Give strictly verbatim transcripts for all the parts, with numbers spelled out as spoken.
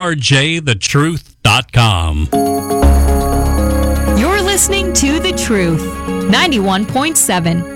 r j the truth dot com. You're listening to The Truth, ninety-one point seven.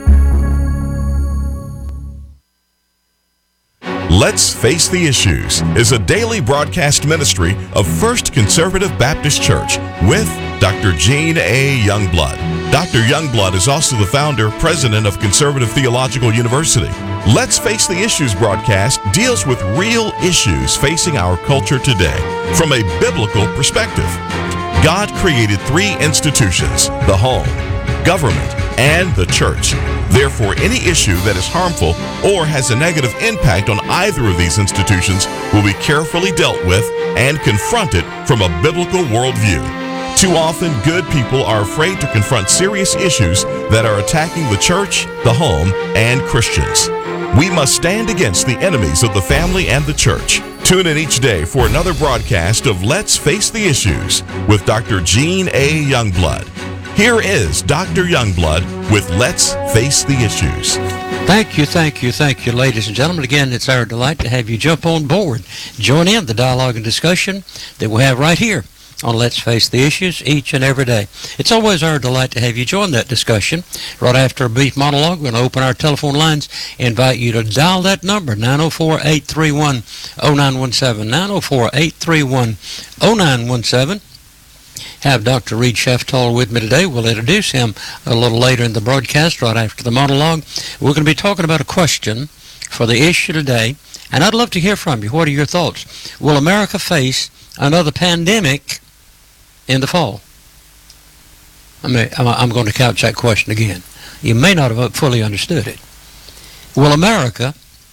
Let's Face the Issues is a daily broadcast ministry of First Conservative Baptist Church with Doctor Gene A. Youngblood. Doctor Youngblood is also the founder, president of Conservative Theological University. Let's Face the Issues broadcast deals with real issues facing our culture today from a biblical perspective. God created three institutions: the home, government, and the church. Therefore, any issue that is harmful or has a negative impact on either of these institutions will be carefully dealt with and confronted from a biblical worldview. Too often, good people are afraid to confront serious issues that are attacking the church, the home, and Christians. We must stand against the enemies of the family and the church. Tune in each day for another broadcast of Let's Face the Issues with Doctor Gene A. Youngblood. Here is Doctor Youngblood with Let's Face the Issues. Thank you, thank you, thank you, ladies and gentlemen. Again, it's our delight to have you jump on board. Join in the dialogue and discussion that we have right here on Let's Face the Issues each and every day. It's always our delight to have you join that discussion. Right after a brief monologue, we're going to open our telephone lines, invite you to dial that number, nine oh four, eight three one, oh nine one seven, nine oh four, eight three one, oh nine one seven. Have Doctor Reed Sheftall with me today. We'll introduce him a little later in the broadcast, right after the monologue. We're going to be talking about a question for the issue today, and I'd love to hear from you. What are your thoughts? Will America face another pandemic in the fall? I mean, I'm going to couch that question again. You may not have fully understood it. Will America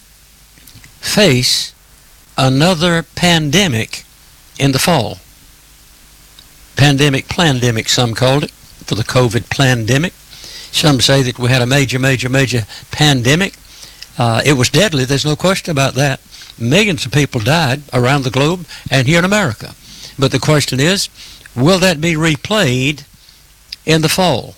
face another pandemic in the fall? Pandemic, plandemic, some called it, for the COVID plandemic. Some say that we had a major, major, major pandemic. Uh, it was deadly, there's no question about that. Millions of people died around the globe and here in America. But the question is, will that be replayed in the fall?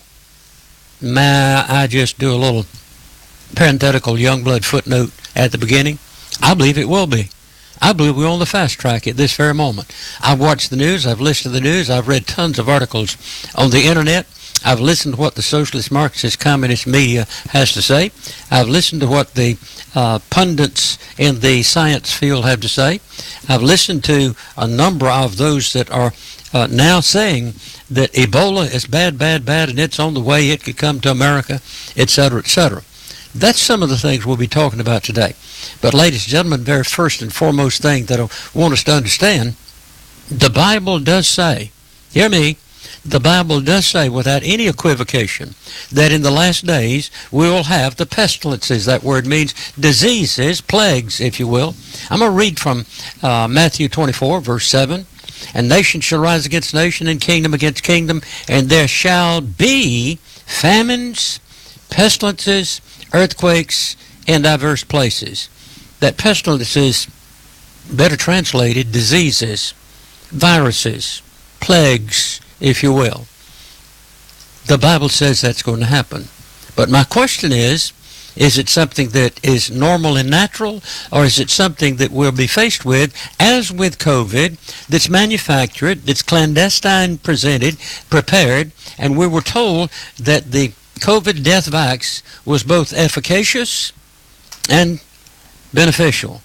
May I just do a little parenthetical Youngblood footnote at the beginning? I believe it will be. I believe we're on the fast track at this very moment. I've watched the news, I've listened to the news, I've read tons of articles on the internet. I've listened to what the socialist, Marxist, communist media has to say. I've listened to what the uh, pundits in the science field have to say. I've listened to a number of those that are uh, now saying that Ebola is bad, bad, bad, and it's on the way, it could come to America, et cetera, et cetera. That's some of the things we'll be talking about today. But ladies and gentlemen, very first and foremost thing that I want us to understand, the Bible does say, hear me, the Bible does say without any equivocation that in the last days we will have the pestilences. That word means diseases, plagues, if you will. I'm going to read from uh, Matthew twenty-four, verse seven. And nation shall rise against nation, and kingdom against kingdom, and there shall be famines, pestilences, earthquakes in diverse places. That pestilences, better translated, diseases, viruses, plagues, if you will. The Bible says that's going to happen. But my question is, is it something that is normal and natural, or is it something that we'll be faced with, as with COVID, that's manufactured, that's clandestine presented, prepared, and we were told that the COVID death vax was both efficacious and beneficial,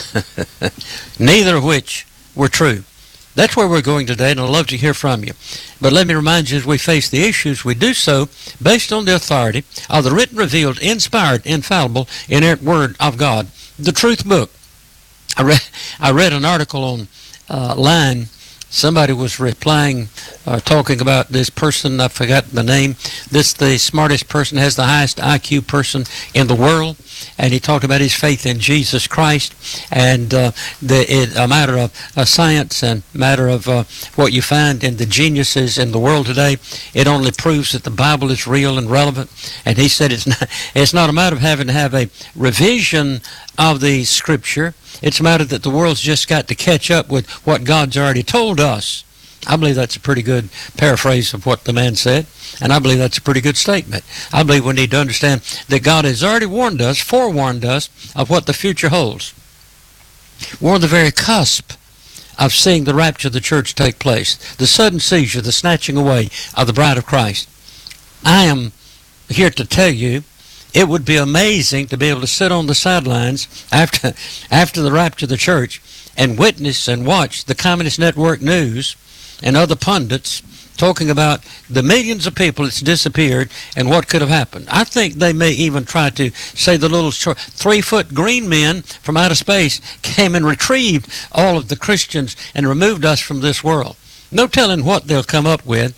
neither of which were true. That's where we're going today, and I'd love to hear from you. But let me remind you, as we face the issues, we do so based on the authority of the written, revealed, inspired, infallible, inerrant Word of God, the Truth Book. I read, I read an article on uh, line. Somebody was replying, uh, talking about this person, I forgot the name, this the smartest person, has the highest I Q person in the world, and he talked about his faith in Jesus Christ, and uh, the, it, a matter of uh, science and matter of uh, what you find in the geniuses in the world today, it only proves that the Bible is real and relevant. And he said it's not, it's not a matter of having to have a revision of the Scripture. It's a matter that the world's just got to catch up with what God's already told us. I believe that's a pretty good paraphrase of what the man said, and I believe that's a pretty good statement. I believe we need to understand that God has already warned us, forewarned us, of what the future holds. We're on the very cusp of seeing the rapture of the church take place, the sudden seizure, the snatching away of the bride of Christ. I am here to tell you, it would be amazing to be able to sit on the sidelines after after the rapture of the church and witness and watch the Communist Network News and other pundits talking about the millions of people that's disappeared and what could have happened. I think they may even try to say the little short, three-foot green men from outer space came and retrieved all of the Christians and removed us from this world. No telling what they'll come up with,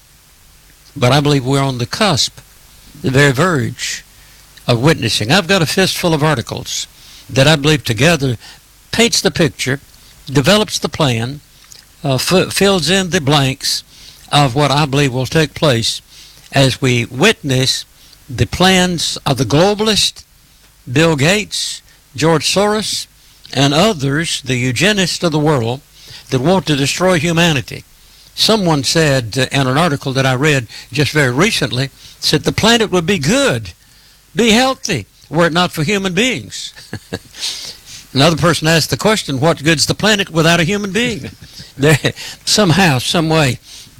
but I believe we're on the cusp, the very verge of witnessing. I've got a fistful of articles that I believe together paints the picture, develops the plan, uh, f- fills in the blanks of what I believe will take place as we witness the plans of the globalist, Bill Gates, George Soros, and others, the eugenists of the world, that want to destroy humanity. Someone said uh, in an article that I read just very recently, said the planet would be good, be healthy, were it not for human beings. Another person asked the question, what good's the planet without a human being? There, somehow, some way,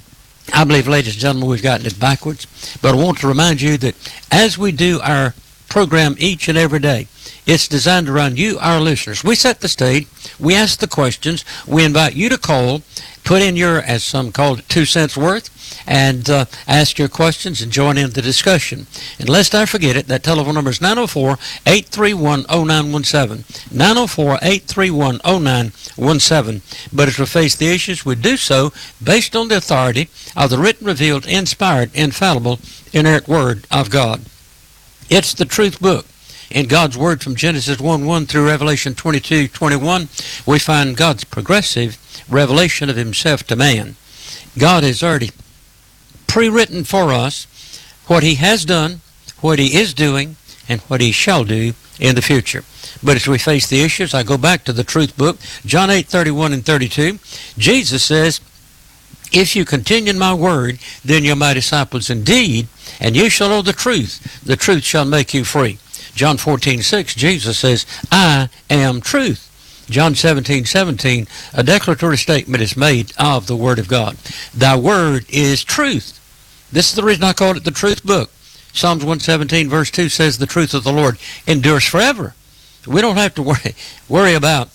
I believe, ladies and gentlemen, we've gotten it backwards. But I want to remind you that as we do our program each and every day, it's designed around you, our listeners. We set the stage. We ask the questions. We invite you to call, put in your, as some call it, two cents worth, and uh, ask your questions and join in the discussion. And lest I forget it, that telephone number is nine oh four, eight three one, oh nine one seven, nine oh four, eight three one, oh nine one seven. But as we face the issues, we do so based on the authority of the written, revealed, inspired, infallible, inerrant Word of God. It's the truth book. In God's Word from Genesis one one through Revelation twenty-two twenty-one, we find God's progressive revelation of Himself to man. God has already pre-written for us what He has done, what He is doing, and what He shall do in the future. But as we face the issues, I go back to the truth book, John eight thirty-one and thirty-two. Jesus says, if you continue in my word, then you're my disciples indeed, and you shall know the truth. The truth shall make you free. John fourteen six, Jesus says, I am truth. John seventeen seventeen, a declaratory statement is made of the Word of God. Thy word is truth. This is the reason I called it the truth book. Psalms one seventeen verse two says, the truth of the Lord endures forever. We don't have to worry, worry about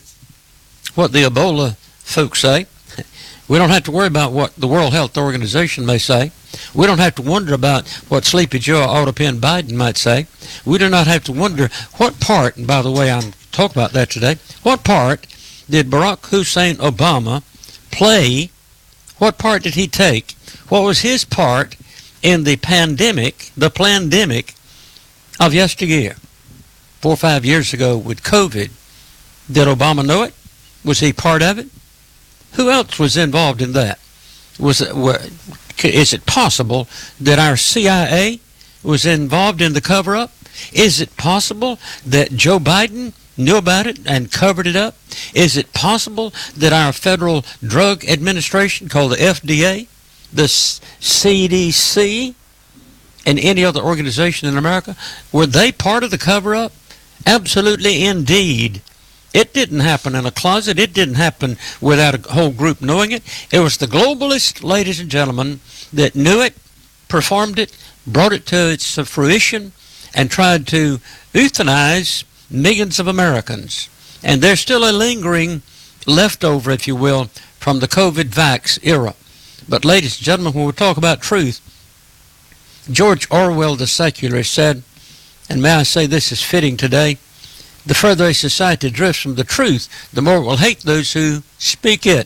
what the Ebola folks say. We don't have to worry about what the World Health Organization may say. We don't have to wonder about what Sleepy Joe Autopen Biden might say. We do not have to wonder what part, and by the way, I'm talking about that today, what part did Barack Hussein Obama play? What part did he take? What was his part in the pandemic, the plandemic of yesteryear? Four or five years ago with COVID. Did Obama know it? Was he part of it? Who else was involved in that? Was it, is it possible that our C I A was involved in the cover-up? Is it possible that Joe Biden knew about it and covered it up? Is it possible that our Federal Drug Administration, called the F D A, the C D C, and any other organization in America, were they part of the cover-up? Absolutely, indeed. It didn't happen in a closet. It didn't happen without a whole group knowing it. It was the globalists, ladies and gentlemen, that knew it, performed it, brought it to its fruition, and tried to euthanize millions of Americans. And there's still a lingering leftover, if you will, from the COVID vax era. But ladies and gentlemen, when we talk about truth, George Orwell, the secularist, said, and may I say this is fitting today, the further a society drifts from the truth, the more it will hate those who speak it.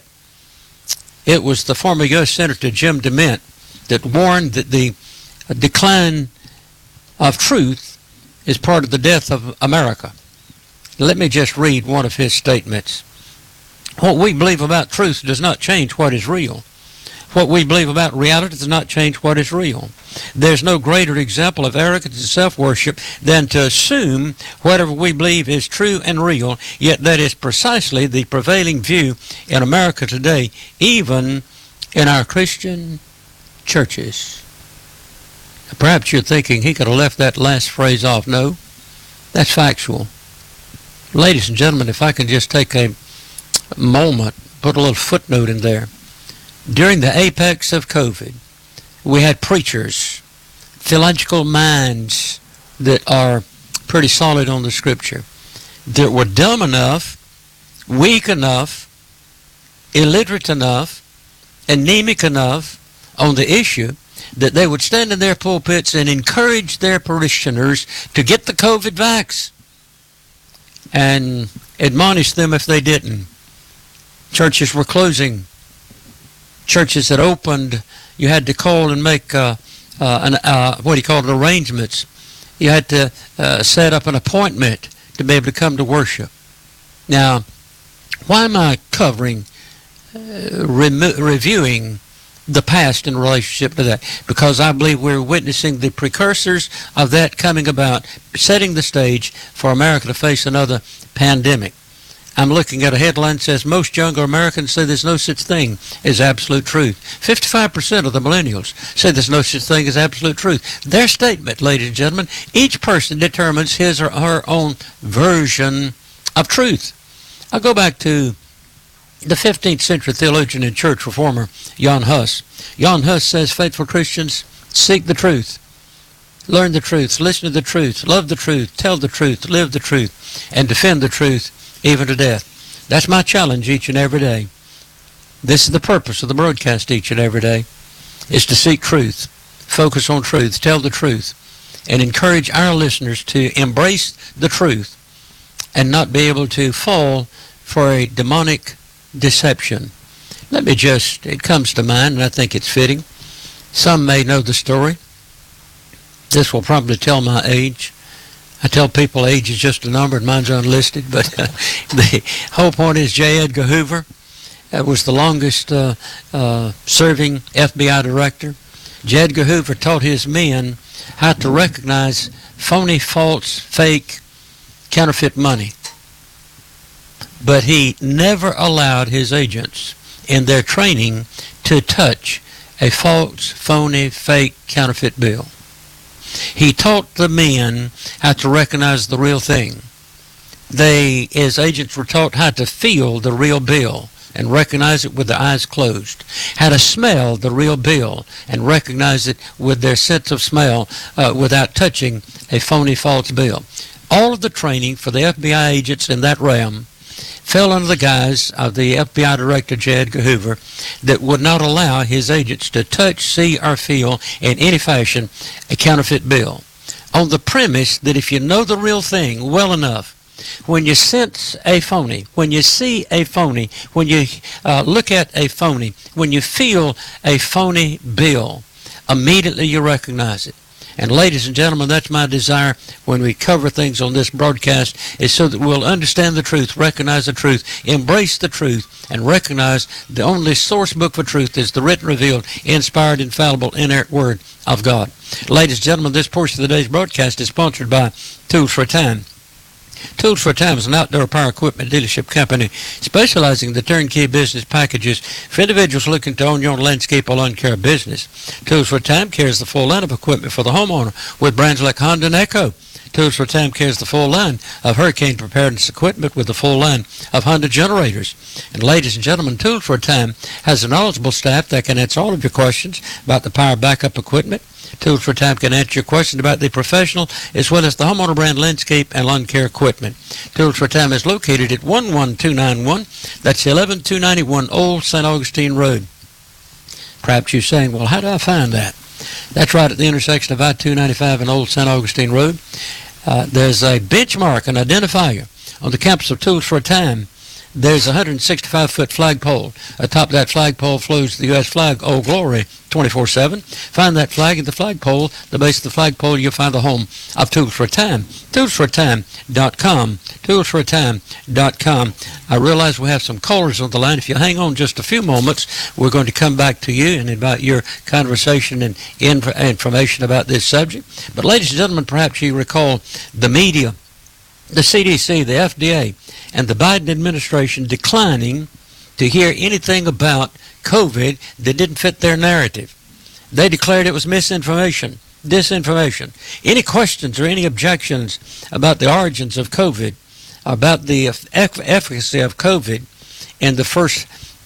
It was the former U S Senator Jim DeMint that warned that the decline of truth is part of the death of America. Let me just read one of his statements. What we believe about truth does not change what is real. What we believe about reality does not change what is real. There's no greater example of arrogance and self-worship than to assume whatever we believe is true and real, yet that is precisely the prevailing view in America today, even in our Christian churches. Perhaps you're thinking he could have left that last phrase off. No, that's factual. Ladies and gentlemen, if I can just take a moment put a little footnote in there. During the apex of COVID, we had preachers, theological minds that are pretty solid on the Scripture, that were dumb enough, weak enough, illiterate enough, anemic enough on the issue that they would stand in their pulpits and encourage their parishioners to get the COVID vax and admonish them if they didn't. Churches were closing. Churches that opened, you had to call and make uh, uh, an, uh, what do you call it, arrangements. You had to uh, set up an appointment to be able to come to worship. Now, why am I covering, uh, remo- reviewing the past in relationship to that? Because I believe we're witnessing the precursors of that coming about, setting the stage for America to face another pandemic. I'm looking at a headline that says most younger Americans say there's no such thing as absolute truth. fifty-five percent of the millennials say there's no such thing as absolute truth. Their statement, ladies and gentlemen, each person determines his or her own version of truth. I'll go back to the fifteenth century theologian and church reformer, Jan Hus. Jan Hus says faithful Christians seek the truth, learn the truth, listen to the truth, love the truth, tell the truth, live the truth, and defend the truth even to death. That's my challenge each and every day. This is the purpose of the broadcast each and every day, is to seek truth, focus on truth, tell the truth, and encourage our listeners to embrace the truth and not be able to fall for a demonic deception. Let me just, it comes to mind, and I think it's fitting. Some may know the story. This will probably tell my age. I tell people age is just a number and mine's unlisted, but uh, the whole point is J. Edgar Hoover uh, was the longest uh, uh, serving F B I director. J. Edgar Hoover taught his men how to recognize phony, false, fake, counterfeit money. But he never allowed his agents in their training to touch a false, phony, fake, counterfeit bill. He taught the men how to recognize the real thing. They, as agents, were taught how to feel the real bill and recognize it with their eyes closed, how to smell the real bill and recognize it with their sense of smell uh, without touching a phony, false bill. All of the training for the F B I agents in that realm fell under the guise of the F B I Director, J. Edgar Hoover, that would not allow his agents to touch, see, or feel in any fashion a counterfeit bill, on the premise that if you know the real thing well enough, when you sense a phony, when you see a phony, when you uh, look at a phony, when you feel a phony bill, immediately you recognize it. And ladies and gentlemen, that's my desire when we cover things on this broadcast, is so that we'll understand the truth, recognize the truth, embrace the truth, and recognize the only source book for truth is the written, revealed, inspired, infallible, inerrant Word of God. Ladies and gentlemen, this portion of today's broadcast is sponsored by Tools for a Time. Tools for a Time is an outdoor power equipment dealership company specializing in the turnkey business packages for individuals looking to own your own landscape or lawn care business. Tools for a Time carries the full line of equipment for the homeowner with brands like Honda and Echo. Tools for a Time carries the full line of hurricane preparedness equipment with the full line of Honda generators. And ladies and gentlemen, Tools for a Time has a knowledgeable staff that can answer all of your questions about the power backup equipment. Tools for a Time can answer your question about the professional as well as the homeowner brand landscape and lawn care equipment. Tools for a Time is located at one one two nine one. That's eleven two ninety-one Old Saint Augustine Road. Perhaps you're saying, well, how do I find that? That's right at the intersection of I two ninety-five and Old Saint Augustine Road. Uh, there's a benchmark, an identifier on the campus of Tools for a Time. There's a one hundred sixty-five foot flagpole. Atop that flagpole flows the U S flag, Old Glory, twenty-four seven. Find that flag at the flagpole. The base of the flagpole, you'll find the home of Tools for a Time. tools for a time dot com. tools for a time dot com. I realize we have some callers on the line. If you hang on just a few moments, we're going to come back to you and invite your conversation and inf- information about this subject. But ladies and gentlemen, perhaps you recall the media, the C D C, the F D A, and the Biden administration declining to hear anything about COVID that didn't fit their narrative. They declared it was misinformation, disinformation. Any questions or any objections about the origins of COVID, about the eff- efficacy of COVID in the first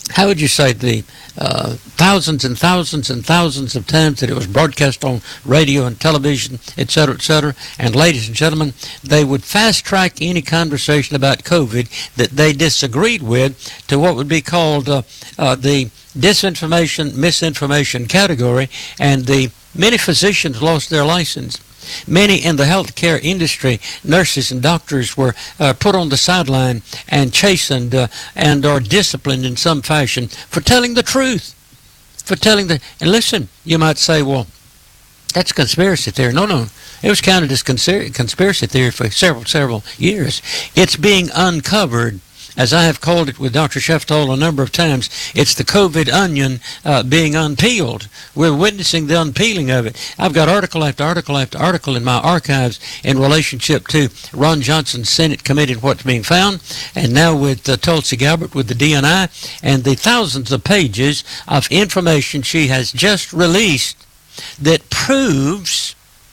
how would you say, the uh, thousands and thousands and thousands of times that it was broadcast on radio and television, et cetera, et cetera. And ladies and gentlemen, they would fast-track any conversation about COVID that they disagreed with to what would be called uh, uh, the disinformation, misinformation category, and the many physicians lost their license. Many in the healthcare industry, nurses and doctors, were uh, put on the sideline and chastened uh, and are disciplined in some fashion for telling the truth. For telling the, and listen, you might say, well, that's conspiracy theory. No, no. It was counted as conspir- conspiracy theory for several, several years. It's being uncovered, as I have called it with Doctor Sheftall a number of times. It's the COVID onion uh, being unpeeled. We're witnessing the unpeeling of it. I've got article after article after article in my archives in relationship to Ron Johnson's Senate Committee and what's being found, and now with uh, Tulsi Gabbard with the D N I, and the thousands of pages of information she has just released that proves,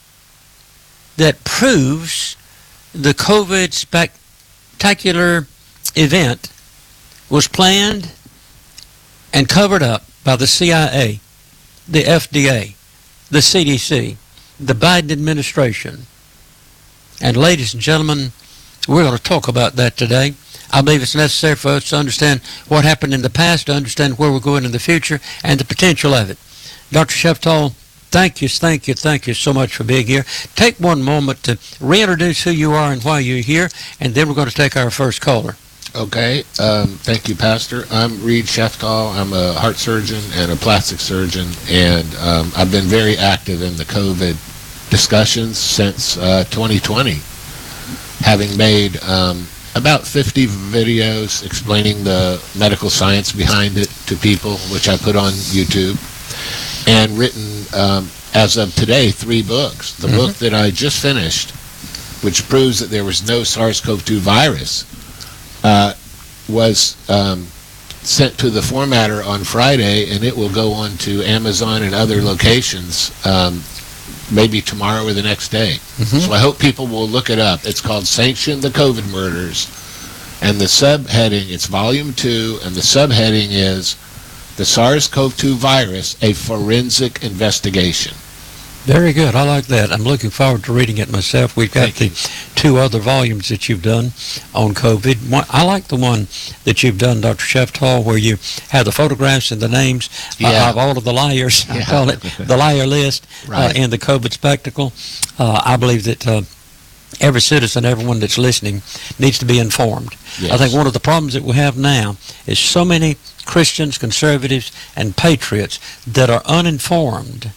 that proves the COVID spectacular event was planned and covered up by the C I A, the F D A, the C D C, the Biden administration. And ladies and gentlemen, we're going to talk about that today. I believe it's necessary for us to understand what happened in the past, to understand where we're going in the future, and the potential of it. Doctor Sheftall, thank you, thank you, thank you so much for being here. Take one moment to reintroduce who you are and why you're here, and then we're going to take our first caller. Okay. Um, thank you, Pastor. I'm Reed Sheftall. I'm a heart surgeon and a plastic surgeon, and um, I've been very active in the COVID discussions since uh, twenty twenty, having made um, about fifty videos explaining the medical science behind it to people, which I put on YouTube, and written, um, as of today, three books. The mm-hmm. book that I just finished, which proves that there was no SARS-C o V two virus, Uh, was um, sent to the formatter on Friday, and it will go on to Amazon and other locations um, maybe tomorrow or the next day. Mm-hmm. So I hope people will look it up. It's called Sanction the COVID Murders, and the subheading, it's volume two, and the subheading is the SARS-C o V two virus, a forensic investigation. Very good. I like that. I'm looking forward to reading it myself. We've got the two other volumes that you've done on COVID. One, I like the one that you've done, Doctor Sheftall, where you have the photographs and the names yeah. uh, of all of the liars. Yeah. I call it the liar list right. uh, in the COVID spectacle. Uh, I believe that uh, every citizen, everyone that's listening, needs to be informed. Yes. I think one of the problems that we have now is so many Christians, conservatives, and patriots that are uninformed.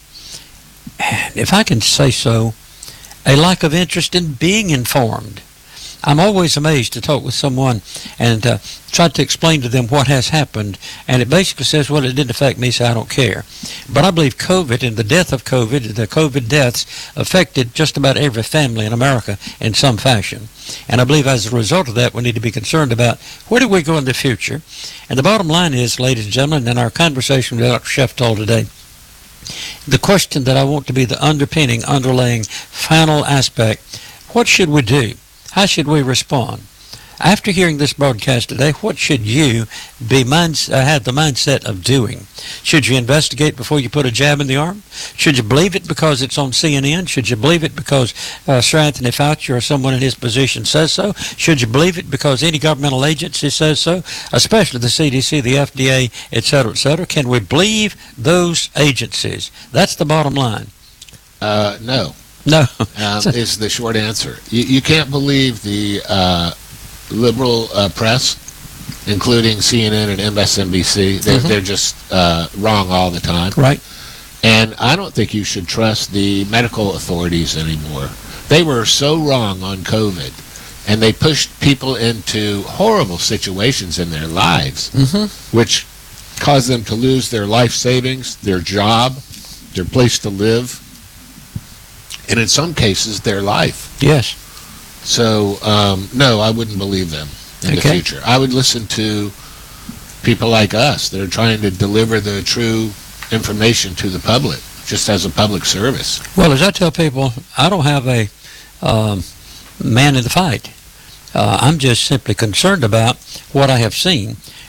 If I can say so, a lack of interest in being informed. I'm always amazed to talk with someone and uh, try to explain to them what has happened, and it basically says, well, it didn't affect me, so I don't care. But I believe COVID and the death of COVID, the COVID deaths, affected just about every family in America in some fashion. And I believe as a result of that, we need to be concerned about where do we go in the future. And the bottom line is, ladies and gentlemen, in our conversation with Doctor Sheftall today, the question that I want to be the underpinning, underlying, final aspect, what should we do? How should we respond? After hearing this broadcast today, what should you be mind, uh, have the mindset of doing? Should you investigate before you put a jab in the arm? Should you believe it because it's on C N N? Should you believe it because uh, Sir Anthony Fauci or someone in his position says so? Should you believe it because any governmental agency says so, especially the C D C, the F D A, et cetera, et cetera? Can we believe those agencies? That's the bottom line. Uh, no. No. um, is the short answer. You, you can't believe the uh, liberal uh, press, including C N N and M S N B C. They're, mm-hmm. they're just uh, wrong all the time. Right. And I don't think you should trust the medical authorities anymore. They were so wrong on COVID, and they pushed people into horrible situations in their lives, mm-hmm. which caused them to lose their life savings, their job, their place to live, and in some cases, their life. Yes. So, um, no, I wouldn't believe them in okay. the future. I would listen to people like us that are trying to deliver the true information to the public, just as a public service. Well, as I tell people, I don't have a um, man in the fight. Uh, I'm just simply concerned about what I have seen.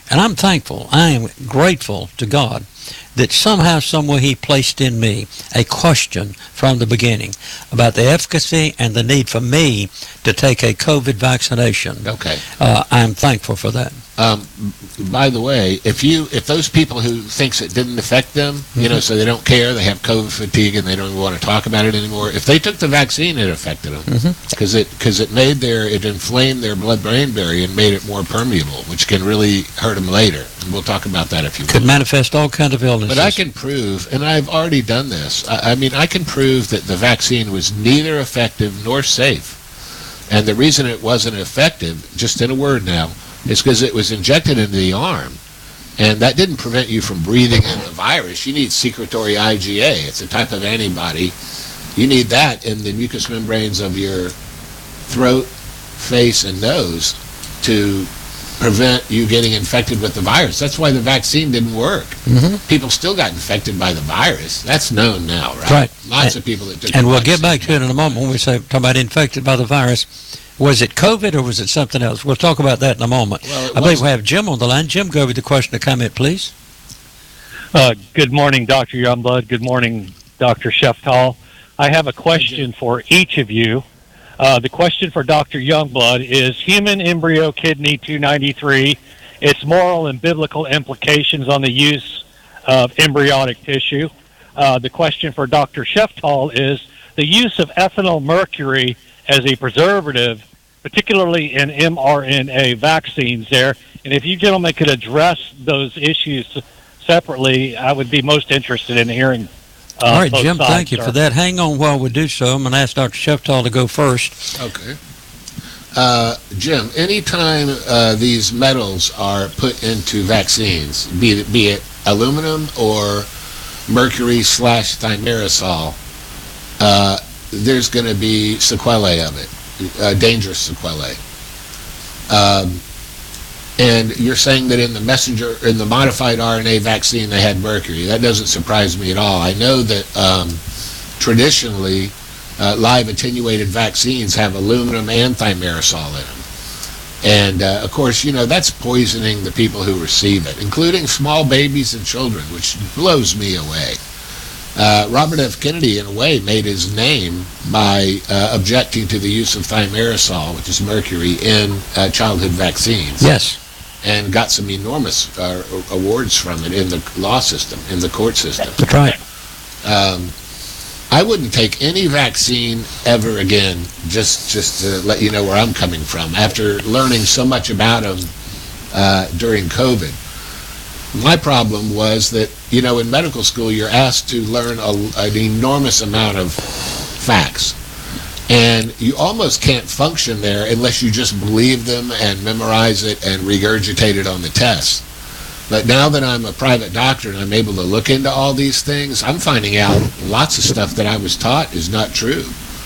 And I'm thankful, I am grateful to God that somehow, somewhere he placed in me a question from the beginning about the efficacy and the need for me to take a COVID vaccination. Okay. Uh, I'm thankful for that. Um, by the way, if you if those people who thinks it didn't affect them, mm-hmm. you know, so they don't care, they have COVID fatigue and they don't even want to talk about it anymore. If they took the vaccine, it affected them because mm-hmm. it because it made their it inflamed their blood-brain barrier and made it more permeable, which can really hurt them later. And we'll talk about that if you could want. manifest all kinds of illnesses. But I can prove, and I've already done this. I, I mean, I can prove that the vaccine was neither effective nor safe, and the reason it wasn't effective, just in a word now, is because it was injected into the arm, and that didn't prevent you from breathing in the virus. You need secretory I G A. It's a type of antibody. You need that in the mucous membranes of your throat, face, and nose to prevent you getting infected with the virus. That's why the vaccine didn't work. Mm-hmm. People still got infected by the virus. That's known now, right? Right. Lots and, of people that took And the we'll vaccine. get back to it in a moment when we say talk about infected by the virus. Was it COVID or was it something else? We'll talk about that in a moment. Well, I believe we have Jim on the line. Jim, go with the question or comment, please. Uh, good morning, Doctor Youngblood. Good morning, Doctor Sheftal. I have a question for each of you. Uh, the question for Doctor Youngblood is human embryo kidney two ninety-three, its moral and biblical implications on the use of embryonic tissue. Uh, the question for Doctor Sheftal is the use of ethanol mercury as a preservative, particularly in mRNA vaccines there. And if you gentlemen could address those issues separately, I would be most interested in hearing uh, All right, both Jim, sides, thank you sir. for that. Hang on while we do so. I'm going to ask Doctor Sheftal to go first. Okay. Uh, Jim, anytime uh, these metals are put into vaccines, be it, be it aluminum or mercury slash thimerosal, uh, there's going to be sequelae of it, uh, dangerous sequelae. Um, and you're saying that in the messenger, in the modified R N A vaccine, they had mercury. That doesn't surprise me at all. I know that um, traditionally, uh, live attenuated vaccines have aluminum and thimerosal in them. And, uh, of course, you know, that's poisoning the people who receive it, including small babies and children, which blows me away. Uh, Robert F. Kennedy, in a way, made his name by uh, objecting to the use of thimerosal, which is mercury, in uh, childhood vaccines. Yes. And got some enormous uh, awards from it in the law system, in the court system. That's right. Um, I wouldn't take any vaccine ever again, just, just to let you know where I'm coming from. After learning so much about them uh, during COVID, my problem was that, you know, in medical school, you're asked to learn a, an enormous amount of facts. And you almost can't function there unless you just believe them and memorize it and regurgitate it on the test. But now that I'm a private doctor and I'm able to look into all these things, I'm finding out lots of stuff that I was taught is not true.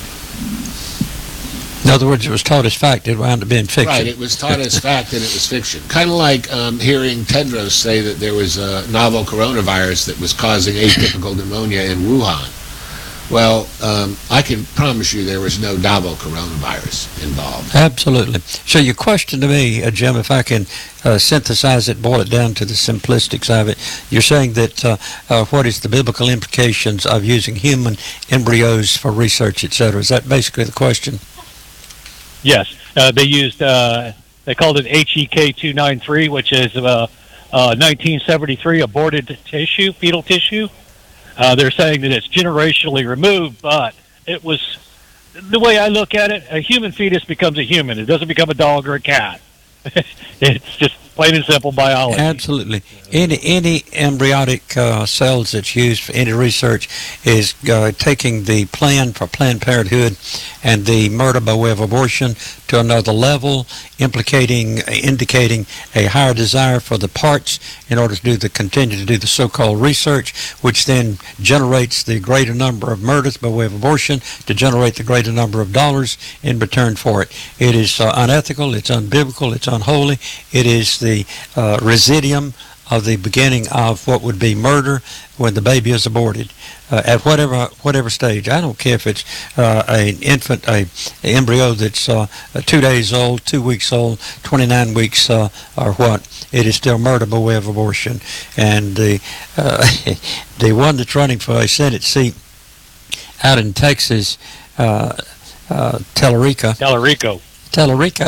In other words, it was taught as fact. It wound up being fiction. Right, it was taught as fact and it was fiction. Kind of like um, hearing Tedros say that there was a novel coronavirus that was causing atypical pneumonia in Wuhan. Well, um, I can promise you there was no novel coronavirus involved. Absolutely. So your question to me, uh, Jim, if I can uh, synthesize it, boil it down to the simplistics of it, you're saying that uh, uh, what is the biblical implications of using human embryos for research, et cetera? Is that basically the question? Yes, uh, they used, uh, they called it H E K two ninety-three, which is uh, uh, nineteen seventy-three aborted tissue, fetal tissue. Uh, they're saying that it's generationally removed, but it was, the way I look at it, a human fetus becomes a human. It doesn't become a dog or a cat. It's just plain and simple biology. Absolutely. Any any embryonic uh, cells that's used for any research is uh, taking the plan for Planned Parenthood and the murder by way of abortion to another level, implicating, indicating a higher desire for the parts in order to do the continue to do the so-called research, which then generates the greater number of murders by way of abortion to generate the greater number of dollars in return for it. It is uh, unethical. It's unbiblical. It's unholy. It is the uh, residuum of the beginning of what would be murder when the baby is aborted, uh, at whatever whatever stage. I don't care if it's uh, an infant, a, a embryo that's uh, two days old, two weeks old, twenty-nine weeks, uh, or what. It is still murder by way of abortion. And the uh, the one that's running for a Senate seat out in Texas, uh, uh, Tellerico. Tellerico. Tellerico,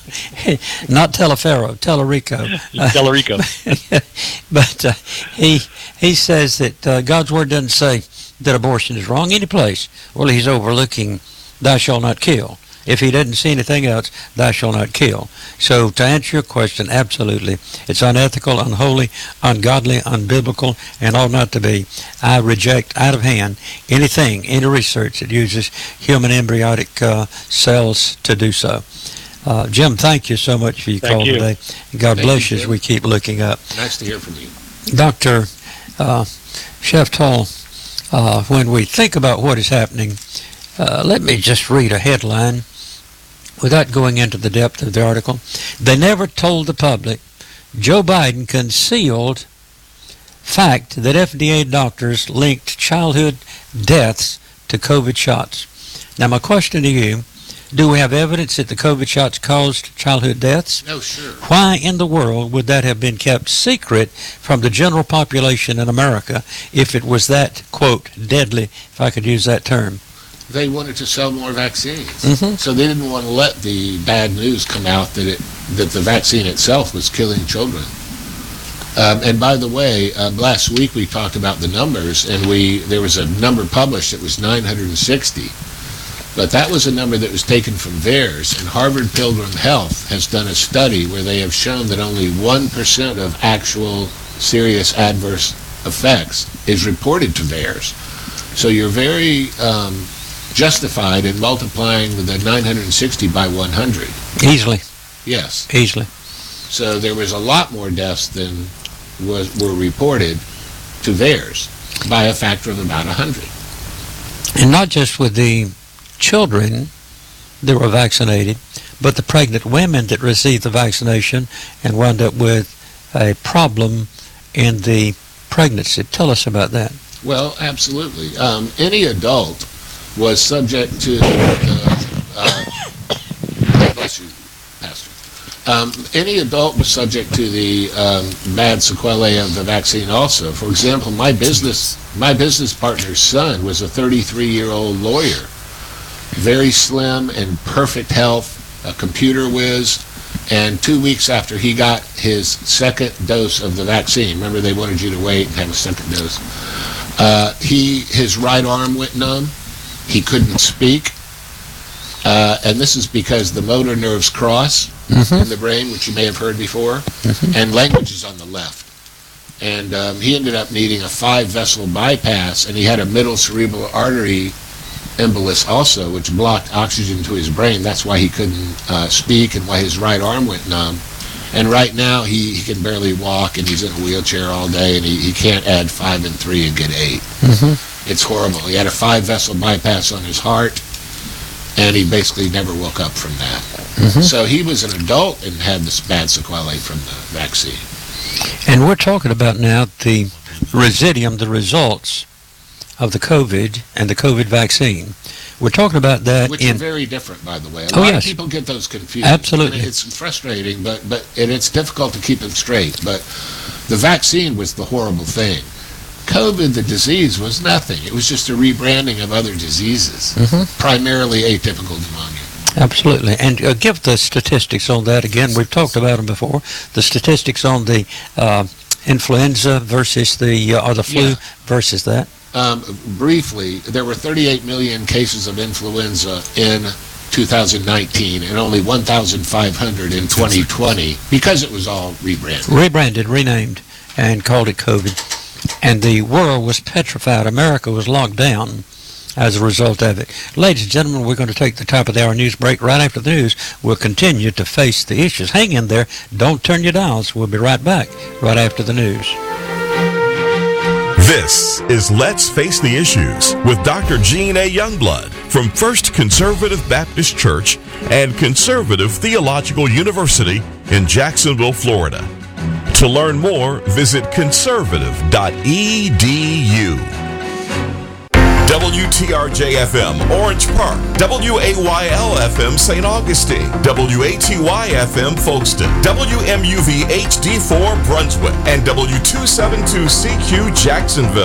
not Telefero, Tellerico. Tellerico. But uh, he he says that uh, God's word doesn't say that abortion is wrong any place. Well, he's overlooking thou shalt not kill. If he doesn't see anything else, thou shalt not kill. So to answer your question, absolutely. It's unethical, unholy, ungodly, unbiblical, and ought not to be. I reject out of hand anything, any research that uses human embryonic uh, cells to do so. Uh, Jim, thank you so much for your Thank call you. today. God Thank bless you, you as Jim. we keep looking up. Nice to hear from you. Doctor Uh, Sheftal, uh, when we think about what is happening, uh, let me just read a headline without going into the depth of the article. They never told the public. Joe Biden concealed fact that F D A doctors linked childhood deaths to COVID shots. Now, my question to you, do we have evidence that the COVID shots caused childhood deaths? No, sure. Why in the world would that have been kept secret from the general population in America if it was that, quote, deadly, if I could use that term? They wanted to sell more vaccines. Mhm. So they didn't want to let the bad news come out that it that the vaccine itself was killing children. Um, and by the way, um, last week we talked about the numbers, and we there was a number published that was nine hundred sixty. But that was a number that was taken from VAERS, and Harvard Pilgrim Health has done a study where they have shown that only one percent of actual serious adverse effects is reported to VAERS. So you're very um, justified in multiplying the nine hundred sixty by one hundred. Easily, Yes. easily. So there was a lot more deaths than was were reported to VAERS by a factor of about one hundred. And not just with the children that were vaccinated, but the pregnant women that received the vaccination and wound up with a problem in the pregnancy. Tell us about that. Well, absolutely. Um, any adult was subject to, uh, uh, bless you, Pastor. Um, any adult was subject to the um, bad sequelae of the vaccine also. For example, my business, my business partner's son was a thirty-three-year-old lawyer, very slim and perfect health, a computer whiz, and two weeks after he got his second dose of the vaccine, remember they wanted you to wait and have a second dose, uh, he his right arm went numb, he couldn't speak, uh, and this is because the motor nerves cross Mm-hmm. in the brain, which you may have heard before, Mhm. and language is on the left. And um, he ended up needing a five-vessel bypass, and he had a middle cerebral artery embolus also, which blocked oxygen to his brain. That's why he couldn't uh, speak and why his right arm went numb. And right now he, he can barely walk, and he's in a wheelchair all day, and he, he can't add five and three and get eight. Mm-hmm. It's horrible. He had a five-vessel bypass on his heart, and he basically never woke up from that. Mhm. So he was an adult and had this bad sequelae from the vaccine. And we're talking about now the residuum, the results of the COVID and the COVID vaccine. We're talking about that Which in... are very different, by the way. A Oh, lot yes. of people get those confused. Absolutely. And it's frustrating, but, but and it's difficult to keep them straight. But the vaccine was the horrible thing. COVID, the disease, was nothing. It was just a rebranding of other diseases, Mhm. primarily atypical pneumonia. Absolutely. And uh, give the statistics on that again. We've talked about them before. The statistics on the uh, influenza versus the, uh, or the flu Yeah. versus that. Um, briefly, there were thirty-eight million cases of influenza in two thousand nineteen and only one thousand five hundred in twenty twenty because it was all rebranded. Rebranded, renamed, and called it COVID. And the world was petrified. America was locked down as a result of it. Ladies and gentlemen, we're going to take the top of the hour news break. Right after the news, we'll continue to face the issues. Hang in there. Don't turn your dials. We'll be right back right after the news. This is Let's Face the Issues with Doctor Gene A. Youngblood from First Conservative Baptist Church and Conservative Theological University in Jacksonville, Florida. To learn more, visit conservative dot e d u. W T R J F M, Orange Park. W A Y L F M, Saint Augustine. W A T Y F M, Folkestone. W M U V H D four, Brunswick. And W two seventy-two C Q, Jacksonville.